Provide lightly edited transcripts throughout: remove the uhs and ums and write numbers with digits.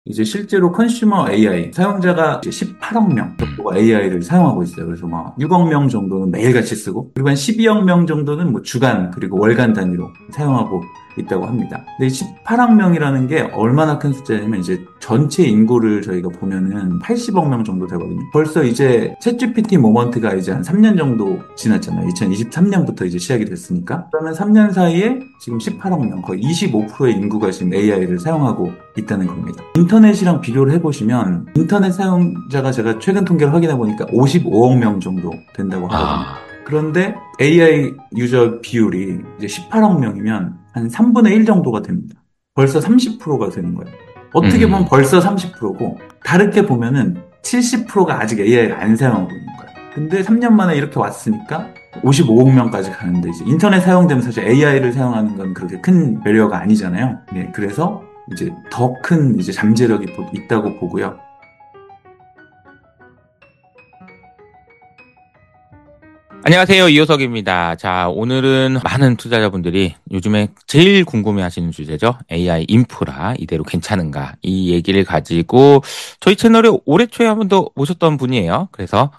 이제 실제로 컨슈머 AI 사용자가 이제 18억 명 음. 정도가 AI를 사용하고 있어요. 그래서 뭐 6억 명 정도는 매일같이 쓰고 그리고 한 12억 명 정도는 뭐 주간 그리고 월간 단위로 사용하고 있다고 합니다. 근데 이 18억 명이라는 게 얼마나 큰 숫자냐면 이제 전체 인구를 저희가 보면은 80억 명 정도 되거든요. 벌써 이제 챗GPT 모먼트가 이제 한 3년 정도 지났잖아요. 2023년부터 이제 시작이 됐으니까. 그러면 3년 사이에 지금 18억 명, 거의 25%의 인구가 지금 AI를 사용하고 있다는 겁니다. 인터넷이랑 비교를 해보시면 인터넷 사용자가 제가 최근 통계를 확인해 보니까 55억 명 정도 된다고 하거든요. 아, 그런데 AI 유저 비율이 이제 18억 명이면 한 3분의 1 정도가 됩니다. 벌써 30%가 되는 거예요. 어떻게 보면 음, 벌써 30%고 다르게 보면은 70%가 아직 AI를 안 사용하고 있는 거예요. 근데 3년 만에 이렇게 왔으니까 55억 명까지 가는데 이제 인터넷 사용되면 사실 AI를 사용하는 건 그렇게 큰 배려가 아니잖아요. 네, 그래서 이제 더 큰 이제 잠재력이 있다고 보고요. 안녕하세요. 이호석입니다. 자, 오늘은 많은 투자자분들이 요즘에 제일 궁금해 하시는 주제죠. AI 인프라 이대로 괜찮은가? 이 얘기를 가지고 저희 채널에 올해 초에 한 번 더 모셨던 분이에요. 그래서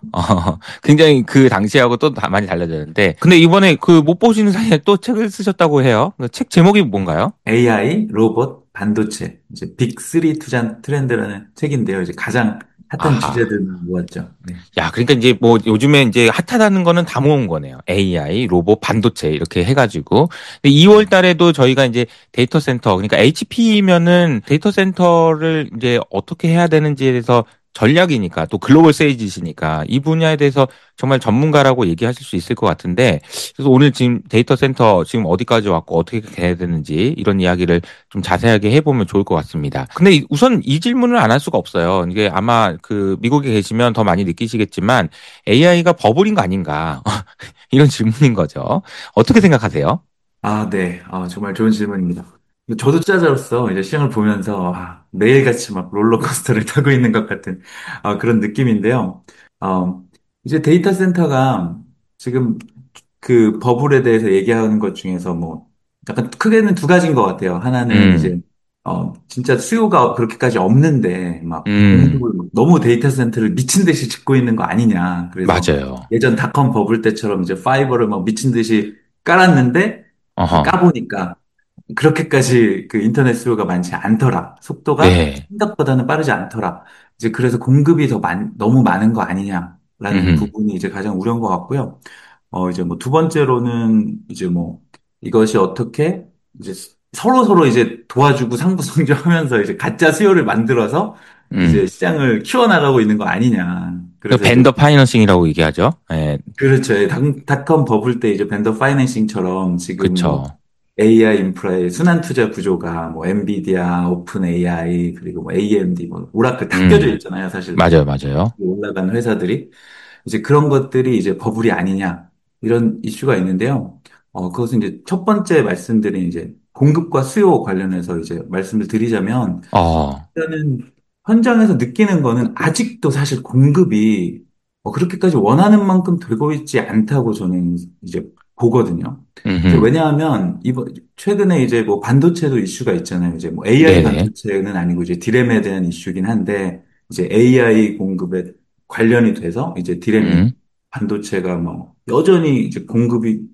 굉장히 그 당시하고 또 많이 달라졌는데 근데 이번에 그 못 보시는 사이에 또 책을 쓰셨다고 해요. 그 책 제목이 뭔가요? AI, 로봇, 반도체, 이제 빅3 투자 트렌드라는 책인데요. 이제 가장 핫한 아하. 주제들만 모았죠. 네. 야, 그러니까 이제 뭐 요즘에 이제 핫하다는 거는 다 모은 거네요. AI, 로봇, 반도체 이렇게 해가지고. 근데 2월 달에도 저희가 이제 데이터 센터, 그러니까 HP면은 데이터 센터를 이제 어떻게 해야 되는지에 대해서 전략이니까 또 글로벌 세이지시니까 이 분야에 대해서 정말 전문가라고 얘기하실 수 있을 것 같은데 그래서 오늘 지금 데이터 센터 지금 어디까지 왔고 어떻게 해야 되는지 이런 이야기를 좀 자세하게 해보면 좋을 것 같습니다. 근데 우선 이 질문을 안 할 수가 없어요. 이게 아마 그 미국에 계시면 더 많이 느끼시겠지만 AI가 버블인 거 아닌가 이런 질문인 거죠. 어떻게 생각하세요? 아, 네. 정말 좋은 질문입니다. 저도 투자자로서 이제 시장을 보면서 매일같이 막 롤러코스터를 타고 있는 것 같은 그런 느낌인데요. 어, 이제 데이터 센터가 지금 그 버블에 대해서 얘기하는 것 중에서 뭐 약간 크게는 두 가지인 것 같아요. 하나는 음, 이제 진짜 수요가 그렇게까지 없는데 막 음, 공급을 너무 데이터 센터를 미친 듯이 짓고 있는 거 아니냐. 그래서 맞아요. 예전 닷컴 버블 때처럼 이제 파이버를 막 미친 듯이 깔았는데 어허, 까보니까 그렇게까지 그 인터넷 수요가 많지 않더라. 속도가 네, 생각보다는 빠르지 않더라. 이제 그래서 공급이 너무 많은 거 아니냐라는 음, 부분이 이제 가장 우려인 것 같고요. 이제 뭐 두 번째로는 이제 뭐 이것이 어떻게 이제 서로 이제 도와주고 상부상조하면서 이제 가짜 수요를 만들어서 이제 음. 시장을 키워나가고 있는 거 아니냐. 그 그래서 이제 벤더 파이낸싱이라고 얘기하죠. 예, 그렇죠. 닷컴 버블 때 이제 벤더 파이낸싱처럼 지금 뭐 그쵸. AI 인프라의 순환 투자 구조가 뭐 엔비디아, 오픈 AI 그리고 뭐 AMD, 뭐 오라클 다 껴져 음, 있잖아요. 사실 맞아요, 맞아요. 올라간 회사들이 이제 그런 것들이 이제 버블이 아니냐 이런 이슈가 있는데요. 그것은 이제 첫 번째 말씀드린 이제 공급과 수요 관련해서 이제 말씀을 드리자면 어, 일단은 현장에서 느끼는 거는 아직도 사실 공급이 그렇게까지 원하는 만큼 되고 있지 않다고 저는 이제 보거든요. 이제 음, 왜냐하면 이번 최근에 이제 뭐 반도체도 이슈가 있잖아요. 이제 뭐 AI 네네, 반도체는 아니고 이제 디램에 대한 이슈긴 한데 이제 AI 공급에 관련이 돼서 이제 디램이 음, 반도체가 뭐 여전히 이제 공급이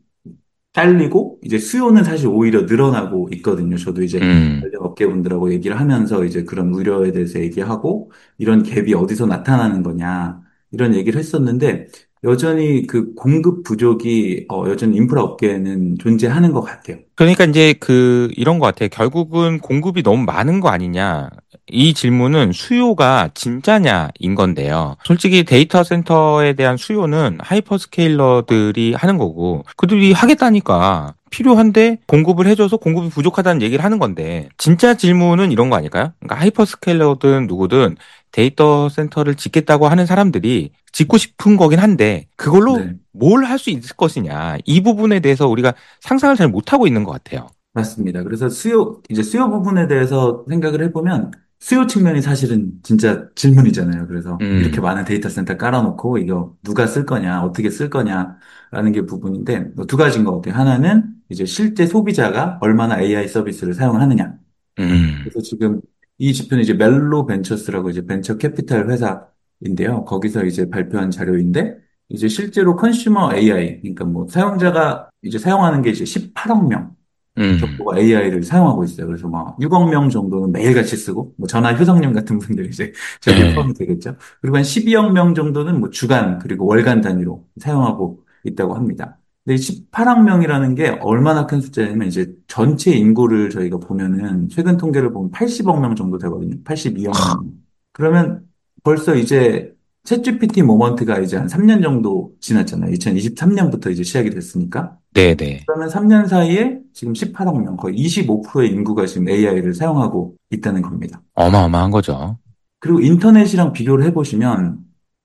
딸리고 이제 수요는 사실 오히려 늘어나고 있거든요. 저도 이제 음. 관련 업계분들하고 얘기를 하면서 이제 그런 우려에 대해서 얘기하고 이런 갭이 어디서 나타나는 거냐 이런 얘기를 했었는데 여전히 그 공급 부족이 여전히 인프라 업계에는 존재하는 것 같아요. 그러니까 이제 그 이런 것 같아요. 결국은 공급이 너무 많은 거 아니냐. 이 질문은 수요가 진짜냐인 건데요. 솔직히 데이터 센터에 대한 수요는 하이퍼스케일러들이 하는 거고 그들이 하겠다니까 필요한데 공급을 해줘서 공급이 부족하다는 얘기를 하는 건데 진짜 질문은 이런 거 아닐까요? 그러니까 하이퍼스케일러든 누구든 데이터 센터를 짓겠다고 하는 사람들이 짓고 싶은 거긴 한데 그걸로 네, 뭘 할 수 있을 것이냐. 이 부분에 대해서 우리가 상상을 잘 못하고 있는 것 같아요. 맞습니다. 그래서 이제 수요 부분에 대해서 생각을 해보면 수요 측면이 사실은 진짜 질문이잖아요. 그래서 이렇게 음, 많은 데이터 센터 깔아놓고 이거 누가 쓸 거냐, 어떻게 쓸 거냐라는 게 부분인데 두 가지인 것 같아요. 하나는 이제 실제 소비자가 얼마나 AI 서비스를 사용하느냐. 음, 그래서 지금 이 지표는 이제 멜로 벤처스라고 이제 벤처 캐피탈 회사인데요. 거기서 이제 발표한 자료인데, 이제 실제로 컨슈머 AI, 그러니까 뭐 사용자가 이제 사용하는 게 이제 18억 명 음, 정도가 AI를 사용하고 있어요. 그래서 막 6억 명 정도는 매일같이 쓰고, 뭐 전화 효성님 같은 분들이 이제 저기 네. 포함이 되겠죠. 그리고 한 12억 명 정도는 뭐 주간 그리고 월간 단위로 사용하고 있다고 합니다. 근데 이 18억 명이라는 게 얼마나 큰 숫자냐면 이제 전체 인구를 저희가 보면은 최근 통계를 보면 80억 명 정도 되거든요. 82억 명. 그러면 벌써 이제 챗GPT 모먼트가 이제 한 3년 정도 지났잖아요. 2023년부터 이제 시작이 됐으니까. 네네. 그러면 3년 사이에 지금 18억 명, 거의 25%의 인구가 지금 AI를 사용하고 있다는 겁니다. 어마어마한 거죠. 그리고 인터넷이랑 비교를 해보시면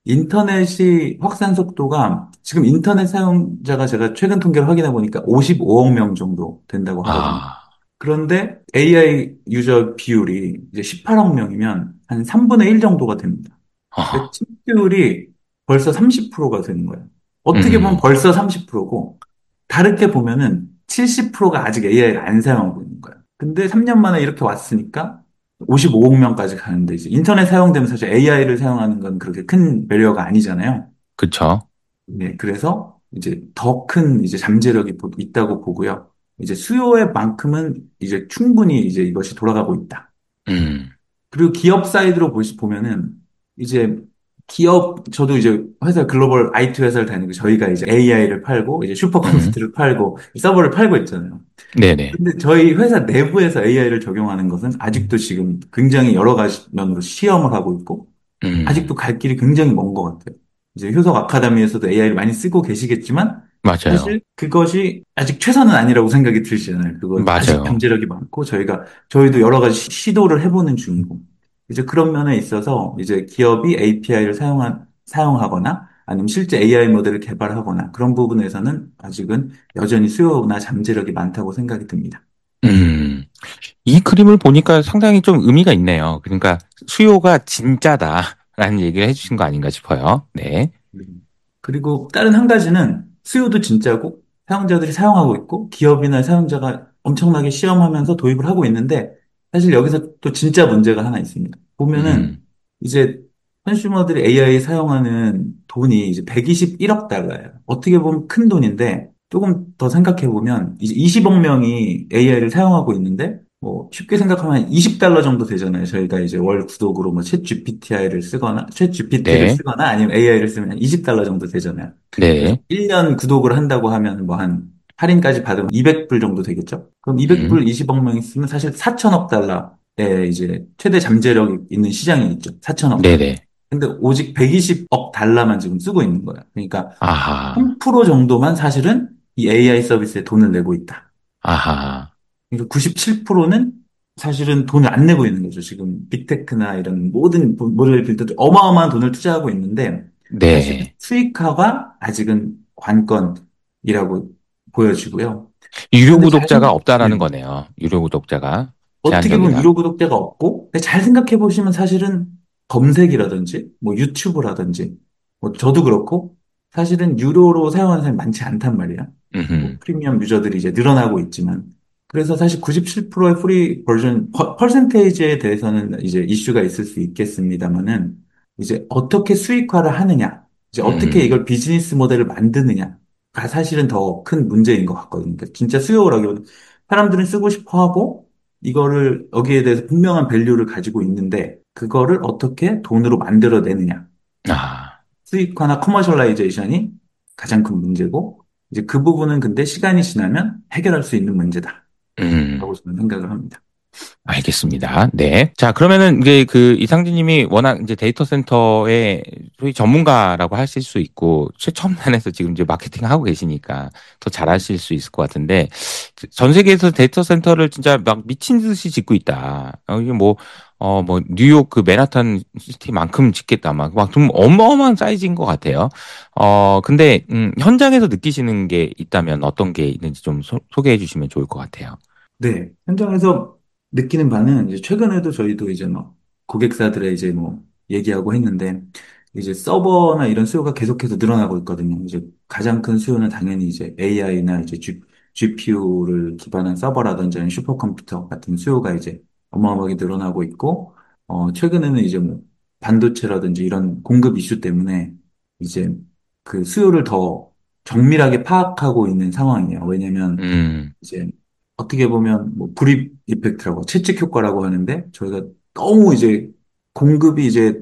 인터넷이 확산 속도가 지금 인터넷 사용자가 제가 최근 통계를 확인해 보니까 55억 명 정도 된다고 하거든요. 아, 그런데 AI 유저 비율이 이제 18억 명이면 한 3분의 1 정도가 됩니다. 그러니까 아, 칩비율이 벌써 30%가 되는 거예요. 어떻게 보면 음, 벌써 30%고, 다르게 보면은 70%가 아직 AI를 안 사용하고 있는 거예요. 근데 3년 만에 이렇게 왔으니까 55억 명까지 가는데, 이제 인터넷 사용되면 사실 AI를 사용하는 건 그렇게 큰 배려가 아니잖아요. 그쵸. 네, 그래서 이제 더 큰 이제 잠재력이 있다고 보고요. 이제 수요의 만큼은 이제 충분히 이제 이것이 돌아가고 있다. 음, 그리고 기업 사이드로 보면은 이제 기업 저도 이제 회사 글로벌 IT 회사를 다니고 저희가 이제 AI를 팔고 이제 음, 슈퍼컴퓨터를 팔고 서버를 팔고 있잖아요. 네네. 근데 저희 회사 내부에서 AI를 적용하는 것은 아직도 지금 굉장히 여러 가지 면으로 시험을 하고 있고 아직도 음, 갈 길이 굉장히 먼 것 같아요. 이제 효석 아카데미에서도 AI를 많이 쓰고 계시겠지만 맞아요. 사실 그것이 아직 최선은 아니라고 생각이 들시잖아요. 그건 아직 맞아요. 잠재력이 많고 저희도 여러 가지 시도를 해보는 중이고 이제 그런 면에 있어서 이제 기업이 API를 사용하거나 아니면 실제 AI 모델을 개발하거나 그런 부분에서는 아직은 여전히 수요나 잠재력이 많다고 생각이 듭니다. 음, 이 그림을 보니까 상당히 좀 의미가 있네요. 그러니까 수요가 진짜다라는 얘기를 해주신 거 아닌가 싶어요. 네. 그리고 다른 한 가지는 수요도 진짜고 사용자들이 사용하고 있고 기업이나 사용자가 엄청나게 시험하면서 도입을 하고 있는데 사실 여기서 또 진짜 문제가 하나 있습니다. 보면은 음, 이제 컨슈머들이 AI 사용하는 돈이 이제 121억 달러예요. 어떻게 보면 큰 돈인데 조금 더 생각해 보면 이제 20억 명이 AI를 사용하고 있는데 뭐 쉽게 생각하면 20달러 정도 되잖아요. 저희가 이제 월 구독으로 뭐 챗 GPT를 네, 쓰거나 아니면 AI를 쓰면 한 20달러 정도 되잖아요. 그래서 네, 1년 구독을 한다고 하면 뭐 한 할인까지 받으면 200불 정도 되겠죠? 그럼 음, 200불 20억 명 있으면 사실 4천억 달러의 이제 최대 잠재력이 있는 시장이 있죠. 4천억 달러. 네네. 근데 오직 120억 달러만 지금 쓰고 있는 거예요. 그러니까 아하, 3% 정도만 사실은 이 AI 서비스에 돈을 내고 있다. 아하, 그러니까 97%는 사실은 돈을 안 내고 있는 거죠. 지금 빅테크나 이런 모든 모델 빌더들 어마어마한 돈을 투자하고 있는데 사실 네. 수익화가 아직은 관건이라고 보여지고요. 유료 그런데 구독자가 없다라는 네. 거네요. 유료 구독자가 어떻게 보면 제한적이다. 유료 구독자가 없고 근데 잘 생각해 보시면 사실은 검색이라든지 뭐 유튜브라든지 뭐 저도 그렇고 사실은 유료로 사용하는 사람이 많지 않단 말이야. 뭐 음, 프리미엄 유저들이 이제 늘어나고 있지만 그래서 사실 97%의 프리 버전 퍼센테이지에 대해서는 이제 이슈가 있을 수 있겠습니다만은 이제 어떻게 수익화를 하느냐 이제 어떻게 음, 이걸 비즈니스 모델을 만드느냐가 사실은 더 큰 문제인 것 같거든요. 그러니까 진짜 수요라기보다 사람들은 쓰고 싶어 하고 이거를 여기에 대해서 분명한 밸류를 가지고 있는데 그거를 어떻게 돈으로 만들어내느냐. 아, 수익화나 커머셜라이제이션이 가장 큰 문제고 이제 그 부분은 근데 시간이 지나면 해결할 수 있는 문제다라고 음. 저는 생각을 합니다. 알겠습니다. 네. 자, 그러면은 이제 그 이상진 님이 워낙 이제 데이터 센터의 소위 전문가라고 하실 수 있고 최첨단에서 지금 이제 마케팅 하고 계시니까 더 잘하실 수 있을 것 같은데 전 세계에서 데이터 센터를 진짜 막 미친 듯이 짓고 있다. 이게 뭐, 뭐, 뉴욕 그 맨하탄 시티만큼 짓겠다. 막 좀 어마어마한 사이즈인 것 같아요. 근데, 현장에서 느끼시는 게 있다면 어떤 게 있는지 좀 소개해 주시면 좋을 것 같아요. 네, 현장에서 느끼는 바는 이제 최근에도 저희도 이제 막 고객사들의 이제 뭐 얘기하고 했는데 이제 서버나 이런 수요가 계속해서 늘어나고 있거든요. 이제 가장 큰 수요는 당연히 이제 AI나 이제 GPU를 기반한 서버라든지 아니면 슈퍼컴퓨터 같은 수요가 이제 어마어마하게 늘어나고 있고, 최근에는 이제 뭐 반도체라든지 이런 공급 이슈 때문에 이제 그 수요를 더 정밀하게 파악하고 있는 상황이에요. 왜냐면 음, 이제 어떻게 보면 뭐 불입 이펙트라고 채찍 효과라고 하는데 저희가 너무 이제 공급이 이제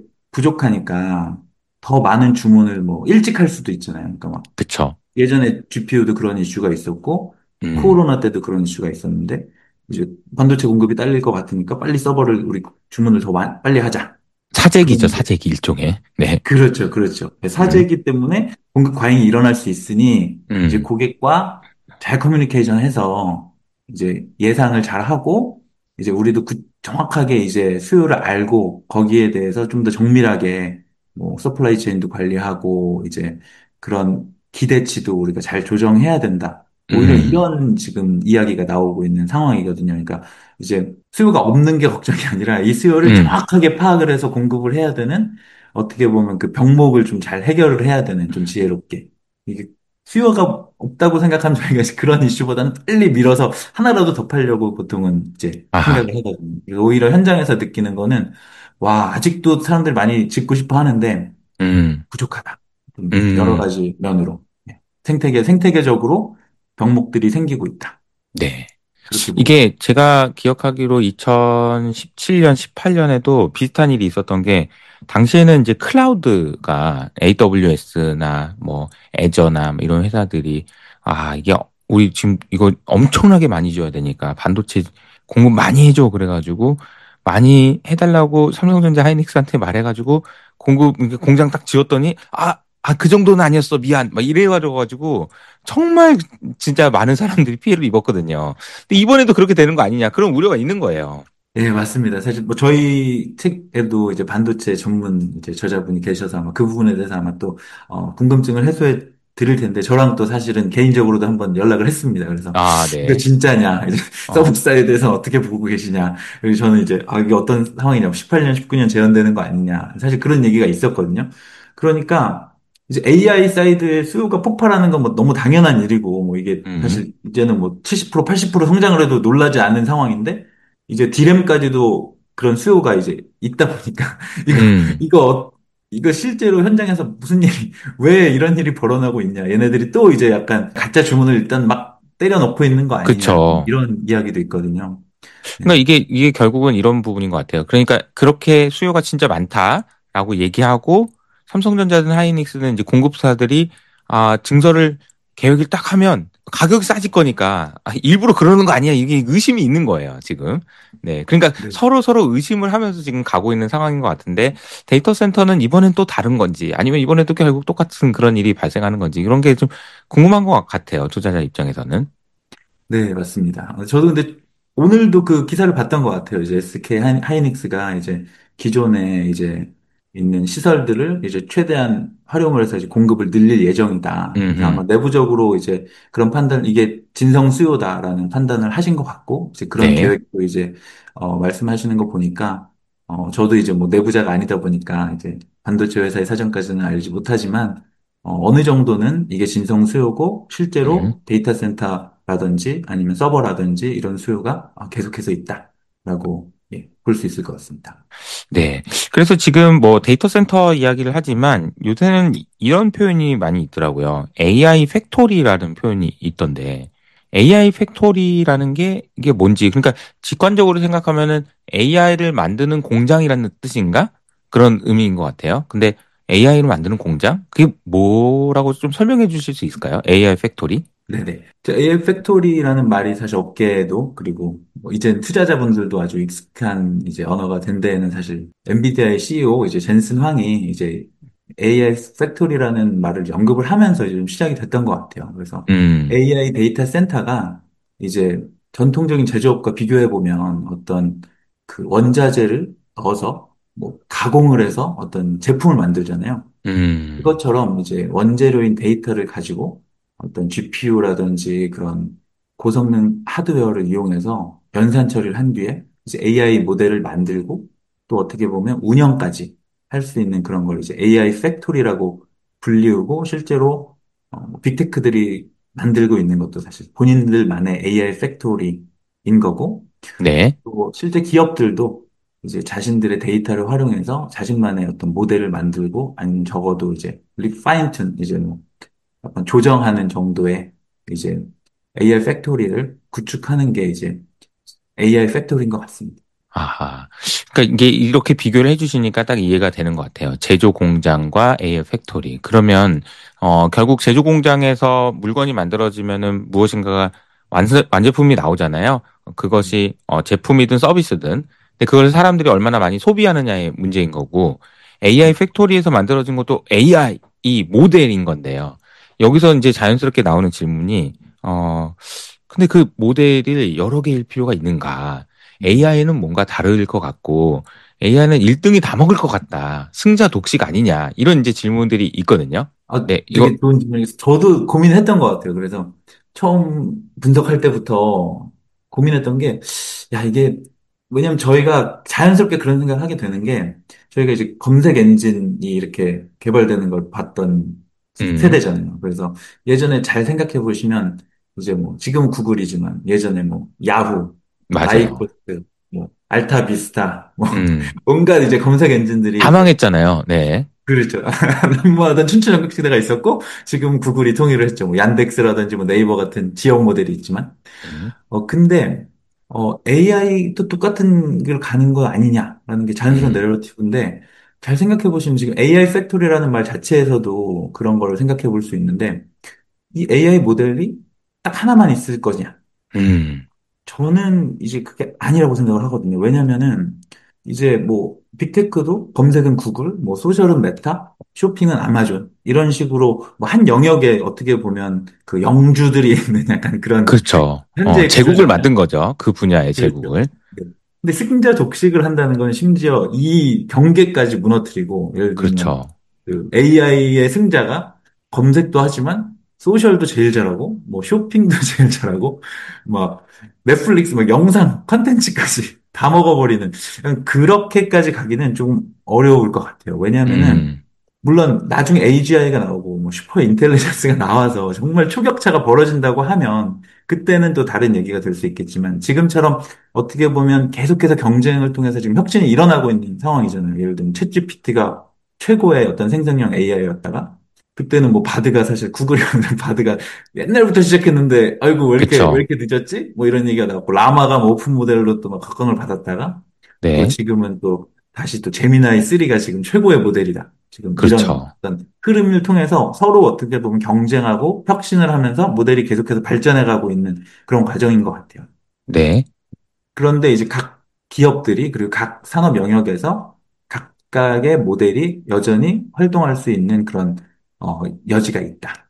부족하니까 더 많은 주문을 뭐 일찍 할 수도 있잖아요. 그러니까 막 그쵸. 예전에 GPU도 그런 이슈가 있었고 음, 코로나 때도 그런 이슈가 있었는데 이제 반도체 공급이 딸릴 것 같으니까 빨리 서버를 우리 주문을 더 빨리 하자. 사재기죠, 그런데 사재기 일종의. 네. 그렇죠, 그렇죠. 음, 사재기 때문에 공급 과잉이 일어날 수 있으니 이제 음, 고객과 잘 커뮤니케이션 해서 이제 예상을 잘 하고 이제 우리도 정확하게 이제 수요를 알고 거기에 대해서 좀 더 정밀하게 뭐 서플라이 체인도 관리하고 이제 그런 기대치도 우리가 잘 조정해야 된다. 오히려 음, 이런 지금 이야기가 나오고 있는 상황이거든요. 그러니까 이제 수요가 없는 게 걱정이 아니라 이 수요를 음. 정확하게 파악을 해서 공급을 해야 되는 어떻게 보면 그 병목을 좀 잘 해결을 해야 되는 좀 지혜롭게. 이게 수요가 없다고 생각하면 저희가 그런 이슈보다는 빨리 밀어서 하나라도 더 팔려고 보통은 이제 아하, 생각을 하거든요. 그래서 오히려 현장에서 느끼는 거는 와, 아직도 사람들 많이 짓고 싶어 하는데 음, 부족하다. 좀 여러 음, 가지 면으로. 네. 생태계적으로 병목들이 생기고 있다. 네. 그렇게 보고 이게 있습니다. 제가 기억하기로 2017년, 18년에도 비슷한 일이 있었던 게, 당시에는 이제 클라우드가 AWS나 뭐 애저나 이런 회사들이, 아, 이게 우리 지금 이거 엄청나게 많이 지어야 되니까 반도체 공급 많이 해줘. 그래가지고 많이 해달라고 삼성전자 하이닉스한테 말해가지고 이게 공장 딱 지었더니, 그 정도는 아니었어. 미안. 막 이래가지고 정말 진짜 많은 사람들이 피해를 입었거든요. 근데 이번에도 그렇게 되는 거 아니냐? 그런 우려가 있는 거예요. 네, 맞습니다. 사실 뭐 저희 책에도 이제 반도체 전문 이제 저자분이 계셔서 아마 그 부분에 대해서 아마 또 궁금증을 해소해 드릴 텐데 저랑 또 사실은 개인적으로도 한번 연락을 했습니다. 그래서 아, 이거 네. 진짜냐? 이제 서브 어, 사이드에서 어떻게 보고 계시냐? 그리고 저는 이제 이게 어떤 상황이냐고 18년, 19년 재현되는 거 아니냐? 사실 그런 얘기가 있었거든요. 그러니까 이제 AI 사이드의 수요가 폭발하는 건 뭐 너무 당연한 일이고 뭐 이게 음, 사실 이제는 뭐 70%, 80% 성장을 해도 놀라지 않는 상황인데 이제 디램까지도 그런 수요가 이제 있다 보니까 이거 음, 이거 이거 실제로 현장에서 무슨 일이 왜 이런 일이 벌어나고 있냐 얘네들이 또 이제 약간 가짜 주문을 일단 막 때려넣고 있는 거 아니냐 그쵸. 이런 이야기도 있거든요. 그러니까 네. 이게 결국은 이런 부분인 것 같아요. 그러니까 그렇게 수요가 진짜 많다라고 얘기하고 삼성전자든 하이닉스든 이제 공급사들이 증설을 계획을 딱 하면 가격이 싸질 거니까 일부러 그러는 거 아니야? 이게 의심이 있는 거예요, 지금. 네. 그러니까 네. 서로 의심을 하면서 지금 가고 있는 상황인 것 같은데 데이터 센터는 이번엔 또 다른 건지 아니면 이번에도 결국 똑같은 그런 일이 발생하는 건지 이런 게 좀 궁금한 것 같아요, 투자자 입장에서는. 네, 맞습니다. 저도 근데 오늘도 그 기사를 봤던 것 같아요. 이제 SK 하이닉스가 이제 기존에 이제 있는 시설들을 이제 최대한 활용을 해서 이제 공급을 늘릴 예정이다. 그래서 아마 음, 내부적으로 이제 그런 판단, 이게 진성 수요다라는 판단을 하신 것 같고, 이제 그런 네. 계획도 이제, 말씀하시는 거 보니까, 저도 이제 뭐 내부자가 아니다 보니까 이제 반도체 회사의 사정까지는 알지 못하지만, 어느 정도는 이게 진성 수요고 음. 실제로 데이터 센터라든지 아니면 서버라든지 이런 수요가 계속해서 있다라고 볼 수 있을 것 같습니다. 네. 그래서 지금 뭐 데이터 센터 이야기를 하지만 요새는 이런 표현이 많이 있더라고요. AI 팩토리라는 표현이 있던데 AI 팩토리라는 게 이게 뭔지 그러니까 직관적으로 생각하면은 AI를 만드는 공장이라는 뜻인가? 그런 의미인 것 같아요. 근데 AI를 만드는 공장? 그게 뭐라고 좀 설명해 주실 수 있을까요? AI 팩토리? 네네. AI 팩토리라는 말이 사실 업계에도 그리고 뭐 이제 투자자분들도 아주 익숙한 이제 언어가 된 데에는 사실 엔비디아의 CEO 이제 젠슨 황이 이제 AI 팩토리라는 말을 언급을 하면서 이제 좀 시작이 됐던 것 같아요. 그래서 음, AI 데이터 센터가 이제 전통적인 제조업과 비교해 보면 어떤 그 원자재를 넣어서 뭐 가공을 해서 어떤 제품을 만들잖아요. 음, 그것처럼 이제 원재료인 데이터를 가지고 어떤 GPU라든지 그런 고성능 하드웨어를 이용해서 연산 처리를 한 뒤에 이제 AI 모델을 만들고 또 어떻게 보면 운영까지 할 수 있는 그런 걸 이제 AI 팩토리라고 불리우고 실제로 빅테크들이 만들고 있는 것도 사실 본인들만의 AI 팩토리인 거고 네. 또 실제 기업들도 이제 자신들의 데이터를 활용해서 자신만의 어떤 모델을 만들고 아니면 적어도 이제 리파인튼 이제 뭐 약간 조정하는 정도의 이제 AI 팩토리를 구축하는 게 이제 AI 팩토리인 것 같습니다. 아하. 그러니까 이게 이렇게 비교를 해주시니까 딱 이해가 되는 것 같아요. 제조 공장과 AI 팩토리. 그러면, 결국 제조 공장에서 물건이 만들어지면은 무엇인가가 완제품이 나오잖아요. 그것이, 제품이든 서비스든. 근데 그걸 사람들이 얼마나 많이 소비하느냐의 문제인 거고, AI 팩토리에서 만들어진 것도 AI, 이 모델인 건데요. 여기서 이제 자연스럽게 나오는 질문이, 근데 그 모델이 여러 개일 필요가 있는가? AI는 뭔가 다를 것 같고, AI는 1등이 다 먹을 것 같다. 승자 독식 아니냐. 이런 이제 질문들이 있거든요. 아, 네, 이거, 되게 좋은 질문이겠어요. 저도 고민했던 것 같아요. 그래서 처음 분석할 때부터 고민했던 게, 야, 이게, 왜냐면 저희가 자연스럽게 그런 생각을 하게 되는 게, 저희가 이제 검색 엔진이 이렇게 개발되는 걸 봤던 음, 세대잖아요. 그래서 예전에 잘 생각해 보시면, 이제 뭐, 지금 구글이지만 예전에 뭐, 야후, 맞아요. 아이코스, 뭐, 알타비스타, 뭐, 음, 온갖 이제 검색 다 엔진들이 망했잖아요. 네. 그렇죠. 난무하던 춘추전국 시대가 있었고, 지금 구글이 통일을 했죠. 뭐, 얀덱스라든지 뭐 네이버 같은 지역 모델이 있지만. 음, 근데, AI도 똑같은 길 가는 거 아니냐라는 게 자연스러운 음, 내러티브인데, 잘 생각해 보시면 지금 AI 팩토리라는 말 자체에서도 그런 걸 생각해 볼 수 있는데, 이 AI 모델이 딱 하나만 있을 거냐? 음, 저는 이제 그게 아니라고 생각을 하거든요. 왜냐면은 이제 뭐 빅테크도 검색은 구글, 뭐 소셜은 메타, 쇼핑은 아마존 이런 식으로 뭐 한 영역에 어떻게 보면 그 영주들이 있는 약간 그런 그렇죠. 현재 제국을 구조잖아요. 만든 거죠. 그 분야의 그렇죠. 제국을. 네. 근데 승자 독식을 한다는 건 심지어 이 경계까지 무너뜨리고 예를 들면 그렇죠. 그 AI의 승자가 검색도 하지만 소셜도 제일 잘하고 뭐 쇼핑도 제일 잘하고 막 넷플릭스 막 영상 컨텐츠까지 다 먹어버리는 그렇게까지 가기는 좀 어려울 것 같아요. 왜냐하면은 음, 물론 나중에 AGI가 나오고 뭐 슈퍼 인텔리전스가 나와서 정말 초격차가 벌어진다고 하면 그때는 또 다른 얘기가 될 수 있겠지만 지금처럼 어떻게 보면 계속해서 경쟁을 통해서 지금 혁신이 일어나고 있는 상황이잖아요. 예를 들면 챗GPT가 최고의 어떤 생성형 AI였다가 그때는 뭐 바드가 사실 구글이라는 바드가 옛날부터 시작했는데 아이고 왜 그렇죠. 이렇게 늦었지? 뭐 이런 얘기가 나왔고 라마가 뭐 오픈 모델로 또 막 각광을 받았다가 또 네. 지금은 또 다시 또 제미나이 3가 지금 최고의 모델이다. 지금 이런 그렇죠. 어떤 흐름을 통해서 서로 어떻게 보면 경쟁하고 혁신을 하면서 모델이 계속해서 발전해 가고 있는 그런 과정인 것 같아요. 네. 그런데 이제 각 기업들이 그리고 각 산업 영역에서 각각의 모델이 여전히 활동할 수 있는 그런 여지가 있다.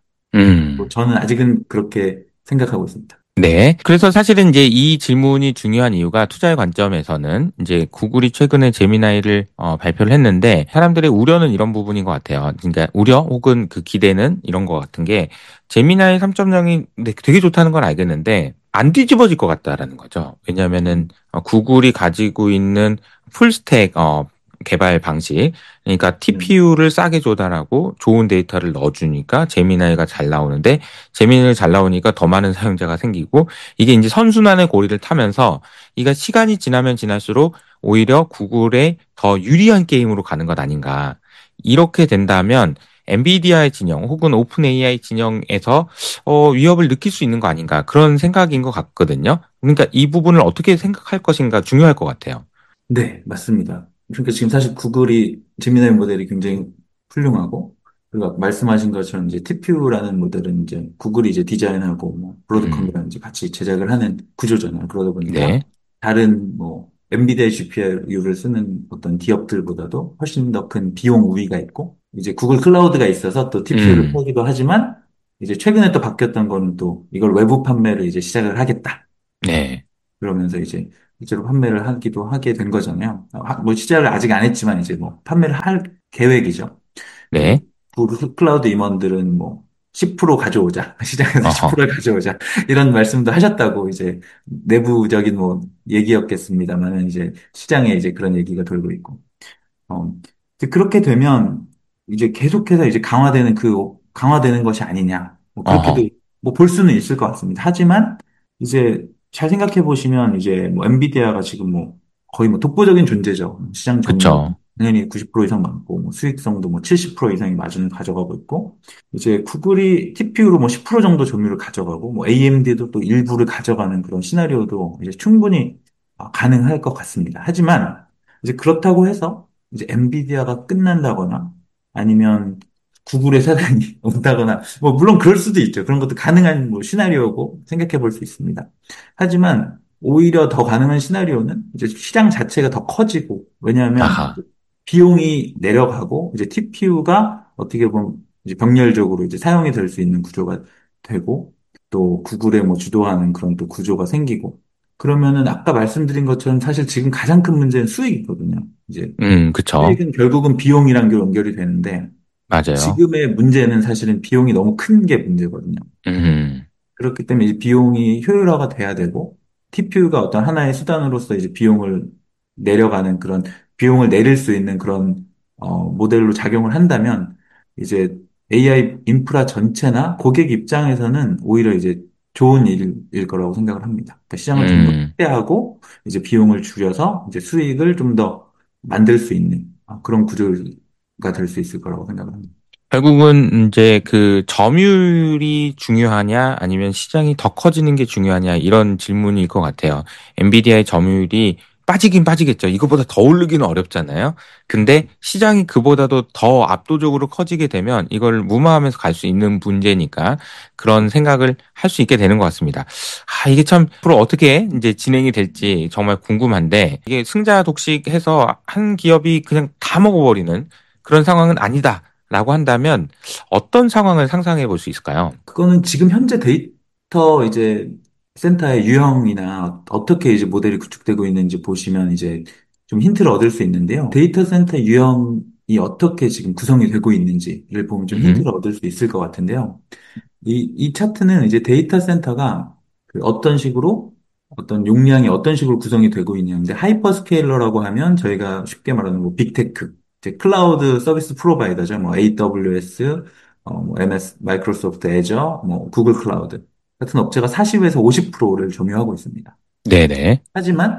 뭐 음. 저는 아직은 그렇게 생각하고 있습니다. 네. 그래서 사실은 이제 이 질문이 중요한 이유가 투자의 관점에서는 이제 구글이 최근에 제미나이를 발표를 했는데 사람들의 우려는 이런 부분인 것 같아요. 그러니까 우려 혹은 그 기대는 이런 것 같은 게 제미나이 3.0이 되게 좋다는 건 알겠는데 안 뒤집어질 것 같다라는 거죠. 왜냐하면은 구글이 가지고 있는 풀스택 개발 방식 그러니까 음, TPU를 싸게 조달하고 좋은 데이터를 넣어주니까 제미나이가 잘 나오는데 재미는 잘 나오니까 더 많은 사용자가 생기고 이게 이제 선순환의 고리를 타면서 이가 시간이 지나면 지날수록 오히려 구글에 더 유리한 게임으로 가는 것 아닌가. 이렇게 된다면 엔비디아의 진영 혹은 오픈 AI 진영에서 위협을 느낄 수 있는 거 아닌가 그런 생각인 것 같거든요. 그러니까 이 부분을 어떻게 생각할 것인가 중요할 것 같아요. 네, 맞습니다. 그러니까 지금 사실 구글이 제미나이 모델이 굉장히 훌륭하고 그리고 아까 말씀하신 것처럼 이제 TPU라는 모델은 이제 구글이 이제 디자인하고 뭐 음, 브로드컴이랑 이제 같이 제작을 하는 구조잖아요. 그러다 네, 보니까 다른 뭐 엔비디아 GPU를 쓰는 어떤 기업들보다도 훨씬 더 큰 비용 우위가 있고 이제 구글 클라우드가 있어서 또 TPU를 음, 팔기도 하지만 이제 최근에 또 바뀌었던 거는 또 이걸 외부 판매를 이제 시작을 하겠다. 네, 그러면서 이제 실제로 판매를 하기도 하게 된 거잖아요. 뭐 시작을 아직 안 했지만 이제 뭐 판매를 할 계획이죠. 그리고 네, 구글 클라우드 임원들은 뭐 10% 가져오자. 시장에서 어허, 10%를 가져오자. 이런 말씀도 하셨다고 이제 내부적인 뭐 얘기였겠습니다만은 이제 시장에 이제 그런 얘기가 돌고 있고. 이제 그렇게 되면 이제 계속해서 이제 강화되는 것이 아니냐. 뭐 그렇게도 어허, 뭐 볼 수는 있을 것 같습니다. 하지만 이제 잘 생각해 보시면 이제 뭐 엔비디아가 지금 뭐 거의 뭐 독보적인 존재죠. 시장 점유율 그쵸. 당연히 90% 이상 많고 뭐 수익성도 뭐 70% 이상의 마진을 가져가고 있고 이제 구글이 TPU로 뭐 10% 정도 점유율을 가져가고 뭐 AMD도 또 일부를 가져가는 그런 시나리오도 이제 충분히 가능할 것 같습니다. 하지만 이제 그렇다고 해서 이제 엔비디아가 끝난다거나 아니면 구글의 사단이 온다거나 뭐 물론 그럴 수도 있죠. 그런 것도 가능한 뭐 시나리오고 생각해 볼 수 있습니다. 하지만 오히려 더 가능한 시나리오는 이제 시장 자체가 더 커지고 왜냐하면 아하. 비용이 내려가고 이제 TPU가 어떻게 보면 이제 병렬적으로 이제 사용이 될 수 있는 구조가 되고 또 구글에 뭐 주도하는 그런 또 구조가 생기고 그러면은 아까 말씀드린 것처럼 사실 지금 가장 큰 문제는 수익이거든요. 이제 그쵸. 수익은 결국은 비용이랑 연결이 되는데 맞아요. 지금의 문제는 사실은 비용이 너무 큰 게 문제거든요. 음, 그렇기 때문에 이 비용이 효율화가 돼야 되고, TPU가 어떤 하나의 수단으로서 이제 비용을 내려가는 그런, 비용을 내릴 수 있는 그런, 모델로 작용을 한다면, 이제 AI 인프라 전체나 고객 입장에서는 오히려 이제 좋은 일일 거라고 생각을 합니다. 그러니까 시장을 좀 더 음. 확대하고, 이제 비용을 줄여서 이제 수익을 좀 더 만들 수 있는 그런 구조가 될 수 있을 거라고 생각을 합니다. 결국은 이제 그 점유율이 중요하냐 아니면 시장이 더 커지는 게 중요하냐 이런 질문일 것 같아요. 엔비디아의 점유율이 빠지긴 빠지겠죠. 이거보다 더 오르기는 어렵잖아요. 근데 시장이 그보다도 더 압도적으로 커지게 되면 이걸 무마하면서 갈 수 있는 문제니까 그런 생각을 할 수 있게 되는 것 같습니다. 이게 참 앞으로 어떻게 이제 진행이 될지 정말 궁금한데 이게 승자 독식해서 한 기업이 그냥 다 먹어버리는 그런 상황은 아니다. 라고 한다면 어떤 상황을 상상해 볼 수 있을까요? 그거는 지금 현재 데이터 이제 센터의 유형이나 어떻게 이제 모델이 구축되고 있는지 보시면 이제 좀 힌트를 얻을 수 있는데요. 데이터 센터 유형이 어떻게 지금 구성이 되고 있는지를 보면 좀 음, 힌트를 얻을 수 있을 것 같은데요. 이 차트는 이제 데이터 센터가 그 어떤 식으로 어떤 용량이 어떤 식으로 구성이 되고 있는데 하이퍼스케일러라고 하면 저희가 쉽게 말하는 뭐 빅테크, 이제 클라우드 서비스 프로바이더죠. 뭐 AWS, 뭐 MS, 마이크로소프트 애저, 뭐 구글 클라우드 같은 업체가 40에서 50%를 점유하고 있습니다. 네네. 하지만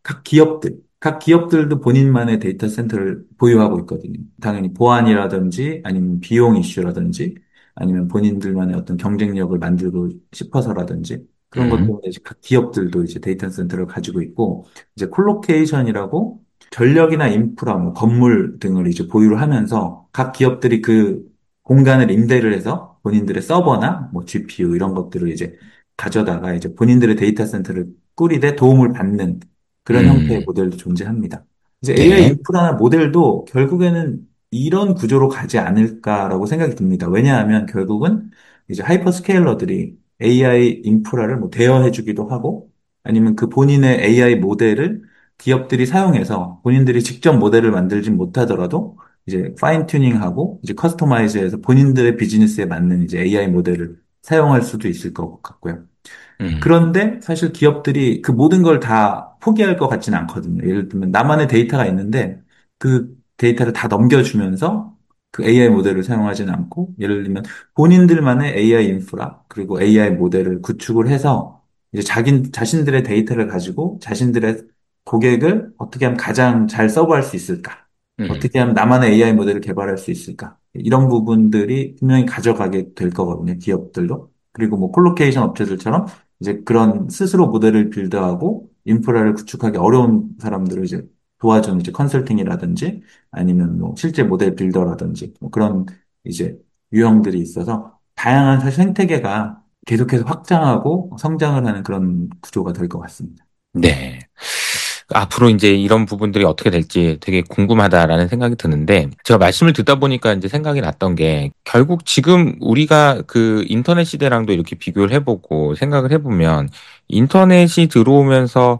각 기업들도 본인만의 데이터 센터를 보유하고 있거든요. 당연히 보안이라든지 아니면 비용 이슈라든지 아니면 본인들만의 어떤 경쟁력을 만들고 싶어서라든지 그런 것 음, 때문에 이제 각 기업들도 이제 데이터 센터를 가지고 있고 이제 콜로케이션이라고 전력이나 인프라, 뭐 건물 등을 이제 보유를 하면서 각 기업들이 그 공간을 임대를 해서 본인들의 서버나 뭐 GPU 이런 것들을 이제 가져다가 이제 본인들의 데이터 센터를 꾸리되 도움을 받는 그런 형태의 음, 모델도 존재합니다. 이제 AI 네. 인프라나 모델도 결국에는 이런 구조로 가지 않을까라고 생각이 듭니다. 왜냐하면 결국은 이제 하이퍼스케일러들이 AI 인프라를 뭐 대여해주기도 하고 아니면 그 본인의 AI 모델을 기업들이 사용해서 본인들이 직접 모델을 만들진 못하더라도 이제 파인 튜닝하고 이제 커스터마이즈해서 본인들의 비즈니스에 맞는 이제 AI 모델을 사용할 수도 있을 것 같고요. 음, 그런데 사실 기업들이 그 모든 걸 다 포기할 것 같지는 않거든요. 예를 들면 나만의 데이터가 있는데 그 데이터를 다 넘겨주면서 그 AI 모델을 사용하지는 않고 예를 들면 본인들만의 AI 인프라 그리고 AI 모델을 구축을 해서 이제 자신들의 데이터를 가지고 자신들의 고객을 어떻게 하면 가장 잘 서브할 수 있을까? 음, 어떻게 하면 나만의 AI 모델을 개발할 수 있을까? 이런 부분들이 분명히 가져가게 될 거거든요. 기업들도. 그리고 뭐 콜로케이션 업체들처럼 이제 그런 스스로 모델을 빌드하고 인프라를 구축하기 어려운 사람들을 이제 도와주는 이제 컨설팅이라든지 아니면 뭐 실제 모델 빌더라든지 뭐 그런 이제 유형들이 있어서 다양한 사실 생태계가 계속해서 확장하고 성장을 하는 그런 구조가 될 것 같습니다. 네. 앞으로 이제 이런 부분들이 어떻게 될지 되게 궁금하다라는 생각이 드는데 제가 말씀을 듣다 보니까 이제 생각이 났던 게 결국 지금 우리가 그 인터넷 시대랑도 이렇게 비교를 해보고 생각을 해보면 인터넷이 들어오면서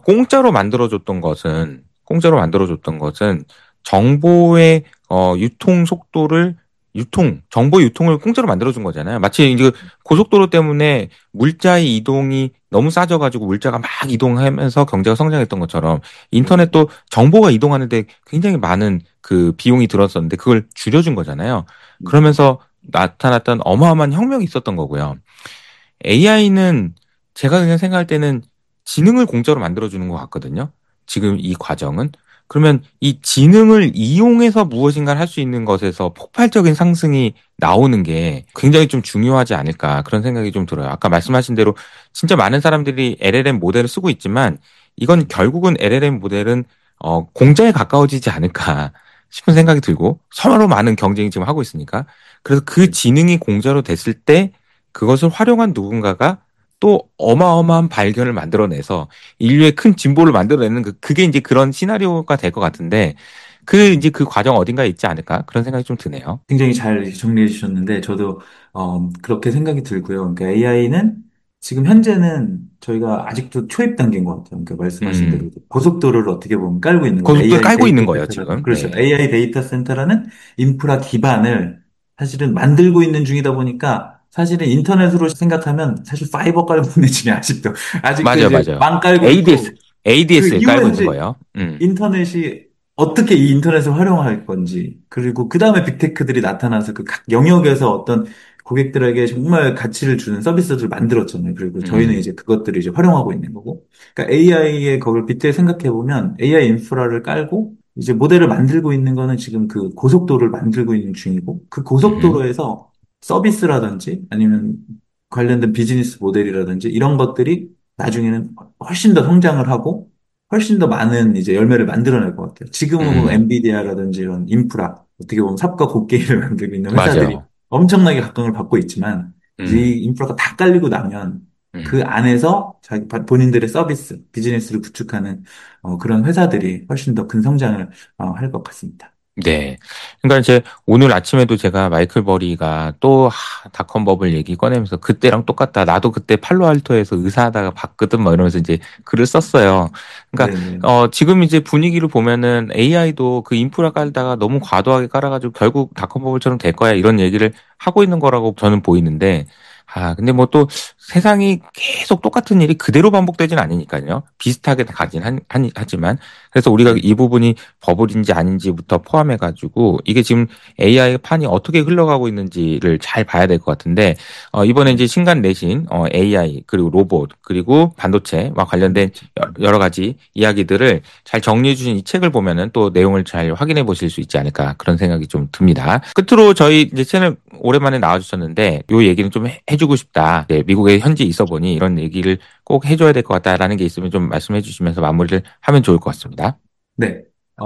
공짜로 만들어줬던 것은 정보의 유통 속도를 정보 유통을 공짜로 만들어준 거잖아요. 마치 이제 고속도로 때문에 물자의 이동이 너무 싸져가지고 물자가 막 이동하면서 경제가 성장했던 것처럼 인터넷도 정보가 이동하는데 굉장히 많은 그 비용이 들었었는데 그걸 줄여준 거잖아요. 그러면서 나타났던 어마어마한 혁명이 있었던 거고요. AI는 제가 그냥 생각할 때는 지능을 공짜로 만들어주는 것 같거든요. 지금 이 과정은. 그러면 이 지능을 이용해서 무엇인가를 할 수 있는 것에서 폭발적인 상승이 나오는 게 굉장히 좀 중요하지 않을까 그런 생각이 좀 들어요. 아까 말씀하신 대로 진짜 많은 사람들이 LLM 모델을 쓰고 있지만 이건 결국은 LLM 모델은 공짜에 가까워지지 않을까 싶은 생각이 들고 서로 많은 경쟁이 지금 하고 있으니까 그래서 그 지능이 공짜로 됐을 때 그것을 활용한 누군가가 또 어마어마한 발견을 만들어내서 인류의 큰 진보를 만들어내는 그게 이제 그런 시나리오가 될 것 같은데 이제 그 과정 어딘가에 있지 않을까 그런 생각이 좀 드네요. 굉장히 잘 정리해 주셨는데, 저도, 그렇게 생각이 들고요. 그러니까 AI는 지금 현재는 저희가 아직도 초입 단계인 것 같아요. 그러니까 말씀하신 대로 음, 고속도로를 어떻게 보면 깔고 있는 거죠. 고속도로 AI 깔고 있는 데이터 거예요, 센터라는, 지금. 그렇죠. 네. AI 데이터 센터라는 인프라 기반을 사실은 만들고 있는 중이다 보니까 사실은 인터넷으로 생각하면 사실 파이버 깔고 있는 중에 아직도 맞아요, 이제 맞아요. 망 깔고 ADS, 있고, 그 ADS를 이후에 깔고 있는 사실 거예요. 인터넷이 어떻게 이 인터넷을 활용할 건지, 그리고 그 다음에 빅테크들이 나타나서 그 각 영역에서 어떤 고객들에게 정말 가치를 주는 서비스들을 만들었잖아요. 그리고 저희는 음, 이제 그것들을 이제 활용하고 있는 거고. 그러니까 AI의 그걸 빗대 생각해 보면 AI 인프라를 깔고 이제 모델을 만들고 있는 거는 지금 그 고속도로를 만들고 있는 중이고, 그 음, 고속도로에서 서비스라든지 아니면 관련된 비즈니스 모델이라든지 이런 것들이 나중에는 훨씬 더 성장을 하고 훨씬 더 많은 이제 열매를 만들어낼 것 같아요. 지금은 뭐 음, 엔비디아라든지 이런 인프라, 어떻게 보면 삽과 곡괭이를 만들고 있는 회사들이 맞아요. 엄청나게 각광을 받고 있지만, 이제 음, 이 인프라가 다 깔리고 나면 그 음. 안에서 본인들의 서비스, 비즈니스를 구축하는 그런 회사들이 훨씬 더 큰 성장을 할 것 같습니다. 네. 그러니까 이제 오늘 아침에도 제가 마이클 버리가 또 닷컴 버블 얘기 꺼내면서 그때랑 똑같다. 나도 그때 팔로알토에서 의사하다가 봤거든. 뭐 이러면서 이제 글을 썼어요. 그러니까 네네. 지금 이제 분위기를 보면은 AI도 그 인프라 깔다가 너무 과도하게 깔아가지고 결국 닷컴 버블처럼 될 거야. 이런 얘기를 하고 있는 거라고 저는 보이는데 근데 뭐 또 세상이 계속 똑같은 일이 그대로 반복되진 않으니까요. 비슷하게 가긴 하지만 그래서 우리가 네. 이 부분이 버블인지 아닌지부터 포함해가지고 이게 지금 AI 판이 어떻게 흘러가고 있는지를 잘 봐야 될 것 같은데 이번에 네. 이제 신간 내신 AI 그리고 로봇 그리고 반도체와 관련된 여러 가지 이야기들을 잘 정리해 주신 이 책을 보면은 또 내용을 잘 확인해 보실 수 있지 않을까 그런 생각이 좀 듭니다. 끝으로 저희 이제 채널 오랜만에 나와주셨는데 요 얘기는 좀 해주고 싶다. 네, 미국에 현지 있어 보니 이런 얘기를 꼭 해줘야 될 것 같다라는 게 있으면 좀 말씀해 주시면서 마무리를 하면 좋을 것 같습니다. 네.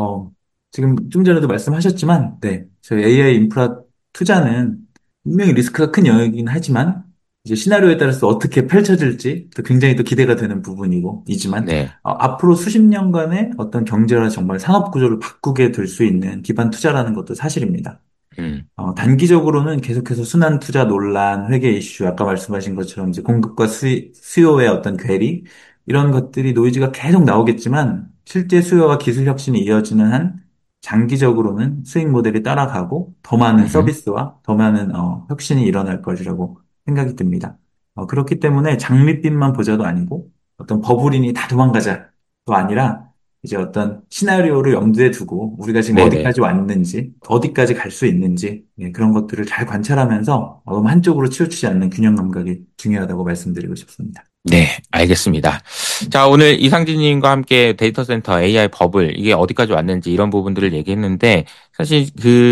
지금 좀 전에도 말씀하셨지만, 네. 저희 AI 인프라 투자는 분명히 리스크가 큰 영역이긴 하지만, 이제 시나리오에 따라서 어떻게 펼쳐질지 또 굉장히 또 기대가 되는 부분이지만, 네. 앞으로 수십 년간의 어떤 경제나 정말 산업 구조를 바꾸게 될 수 있는 기반 투자라는 것도 사실입니다. 음, 단기적으로는 계속해서 순환 투자 논란, 회계 이슈, 아까 말씀하신 것처럼 이제 공급과 수요의 어떤 괴리, 이런 것들이 노이즈가 계속 나오겠지만, 실제 수요와 기술 혁신이 이어지는 한, 장기적으로는 수익 모델이 따라가고, 더 많은 음, 서비스와 더 많은 혁신이 일어날 것이라고 생각이 듭니다. 그렇기 때문에 장밋빛만 보자도 아니고, 어떤 버블이니 다 도망가자도 아니라, 이제 어떤 시나리오를 염두에 두고 우리가 지금 네네. 어디까지 왔는지, 어디까지 갈 수 있는지, 그런 것들을 잘 관찰하면서 너무 한쪽으로 치우치지 않는 균형 감각이 중요하다고 말씀드리고 싶습니다. 네, 알겠습니다. 자, 오늘 이상진님과 함께 데이터 센터 AI 버블, 이게 어디까지 왔는지 이런 부분들을 얘기했는데, 사실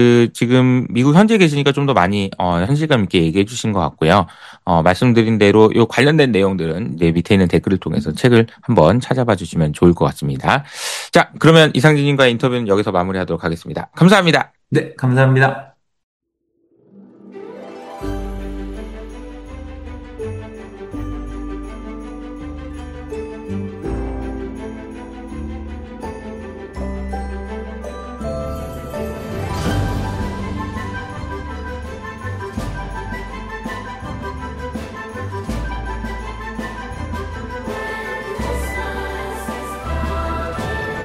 지금 미국 현지에 계시니까 좀 더 많이, 현실감 있게 얘기해 주신 것 같고요. 말씀드린 대로 요 관련된 내용들은 이제 밑에 있는 댓글을 통해서 책을 한번 찾아봐 주시면 좋을 것 같습니다. 자, 그러면 이상진님과의 인터뷰는 여기서 마무리하도록 하겠습니다. 감사합니다. 네, 감사합니다.